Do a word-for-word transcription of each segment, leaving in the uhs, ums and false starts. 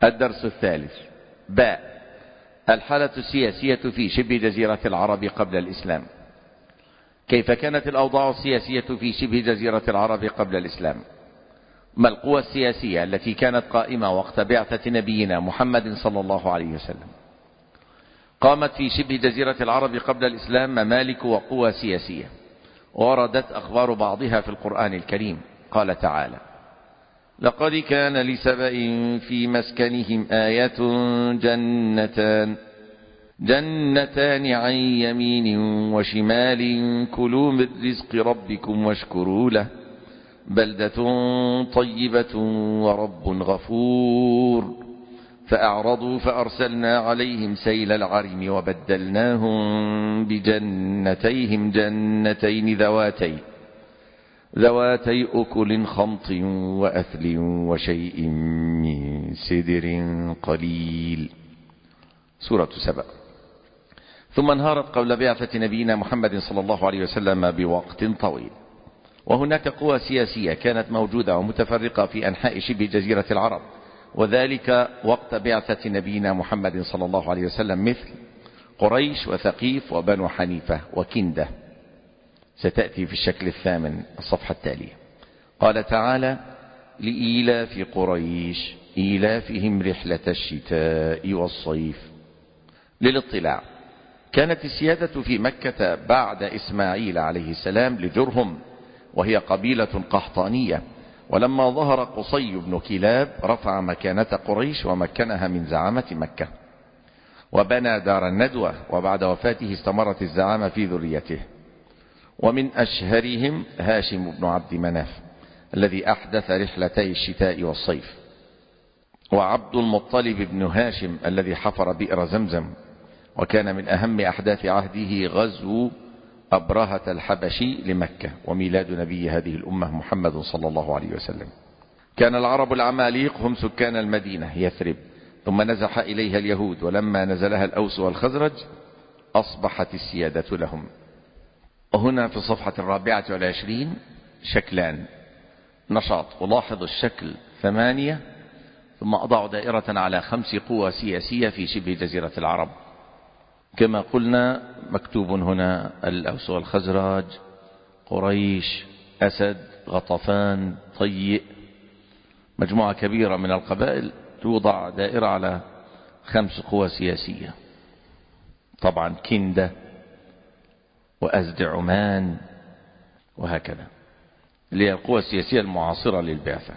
الدرس الثالث. باء. الحالة السياسية في شبه جزيرة العرب قبل الإسلام. كيف كانت الأوضاع السياسية في شبه جزيرة العرب قبل الإسلام؟ ما القوى السياسية التي كانت قائمة وقت بعثة نبينا محمد صلى الله عليه وسلم؟ قامت في شبه جزيرة العرب قبل الإسلام ممالك وقوى سياسية، وردت أخبار بعضها في القرآن الكريم. قال تعالى: لقد كان لسبإ في مسكنهم آية جنتان جنتان عن يمين وشمال كلوا من رزق ربكم واشكروا له بلدة طيبة ورب غفور فأعرضوا فأرسلنا عليهم سيل العرم وبدلناهم بجنتيهم جنتين ذواتي ذواتي أكل خمط وأثل وشيء من سدر قليل. سورة سبأ. ثم انهارت قبل بعثة نبينا محمد صلى الله عليه وسلم بوقت طويل، وهناك قوى سياسية كانت موجودة ومتفرقة في أنحاء شبه جزيرة العرب، وذلك وقت بعثة نبينا محمد صلى الله عليه وسلم، مثل قريش وثقيف وبنو حنيفة وكندة. ستأتي في الشكل الثامن الصفحة التالية. قال تعالى: لإيلاف قريش إيلافهم رحلة الشتاء والصيف. للاطلاع، كانت السيادة في مكة بعد إسماعيل عليه السلام لجرهم، وهي قبيلة قحطانية، ولما ظهر قصي بن كلاب رفع مكانة قريش ومكنها من زعامة مكة، وبنى دار الندوة، وبعد وفاته استمرت الزعامة في ذريته. ومن أشهرهم هاشم بن عبد مناف الذي أحدث رحلتي الشتاء والصيف، وعبد المطلب بن هاشم الذي حفر بئر زمزم، وكان من أهم أحداث عهده غزو أبرهة الحبشي لمكة، وميلاد نبي هذه الأمة محمد صلى الله عليه وسلم. كان العرب العماليق هم سكان المدينة يثرب، ثم نزح إليها اليهود، ولما نزلها الأوس والخزرج أصبحت السيادة لهم. وهنا في الصفحة الرابعة والعشرين شكلان نشاط، ألاحظ الشكل ثمانية، ثم أضع دائرة على خمس قوى سياسية في شبه جزيرة العرب. كما قلنا مكتوب هنا الأوس والخزرج، قريش، أسد، غطفان، طيء، مجموعة كبيرة من القبائل، توضع دائرة على خمس قوى سياسية. طبعا كندة وأزد عمان وهكذا، اللي هي القوى السياسية المعاصرة للبعثة.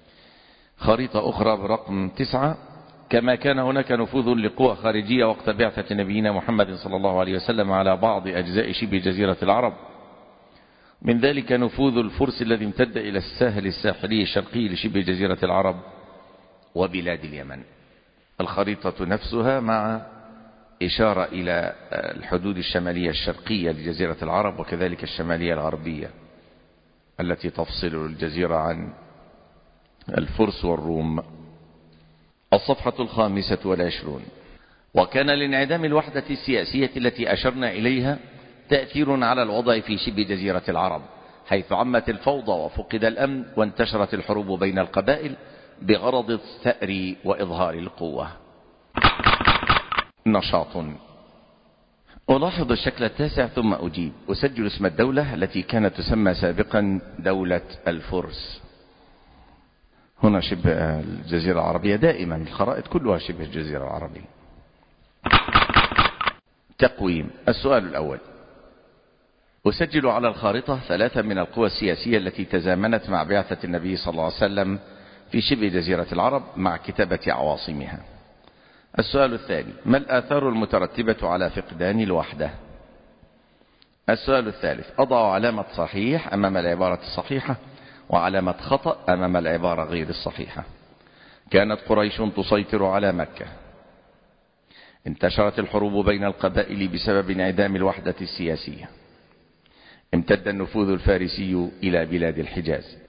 خريطة أخرى برقم تسعة. كما كان هناك نفوذ لقوى خارجية وقت بعثة نبينا محمد صلى الله عليه وسلم على بعض أجزاء شبه جزيرة العرب، من ذلك نفوذ الفرس الذي امتد إلى الساحل الساحلي الشرقي لشبه جزيرة العرب وبلاد اليمن. الخريطة نفسها مع إشارة إلى الحدود الشمالية الشرقية لجزيرة العرب، وكذلك الشمالية الغربية التي تفصل الجزيرة عن الفرس والروم. الصفحة الخامسة والعشرون. وكان لانعدام الوحدة السياسية التي أشرنا إليها تأثير على الوضع في شبه جزيرة العرب، حيث عمت الفوضى وفقد الأمن، وانتشرت الحروب بين القبائل بغرض الثأر وإظهار القوة. نشاط. ألاحظ الشكل التاسع ثم أجيب. أسجل اسم الدولة التي كانت تسمى سابقا دولة الفرس. هنا شبه الجزيرة العربية، دائما الخرائط كلها شبه الجزيرة العربية. تقويم. السؤال الأول: أسجل على الخارطة ثلاثة من القوى السياسية التي تزامنت مع بعثة النبي صلى الله عليه وسلم في شبه جزيرة العرب مع كتابة عواصمها. السؤال الثاني: ما الآثار المترتبة على فقدان الوحدة؟ السؤال الثالث: أضع علامة صحيح أمام العبارة الصحيحة وعلامة خطأ أمام العبارة غير الصحيحة. كانت قريش تسيطر على مكة. انتشرت الحروب بين القبائل بسبب انعدام الوحدة السياسية. امتد النفوذ الفارسي إلى بلاد الحجاز.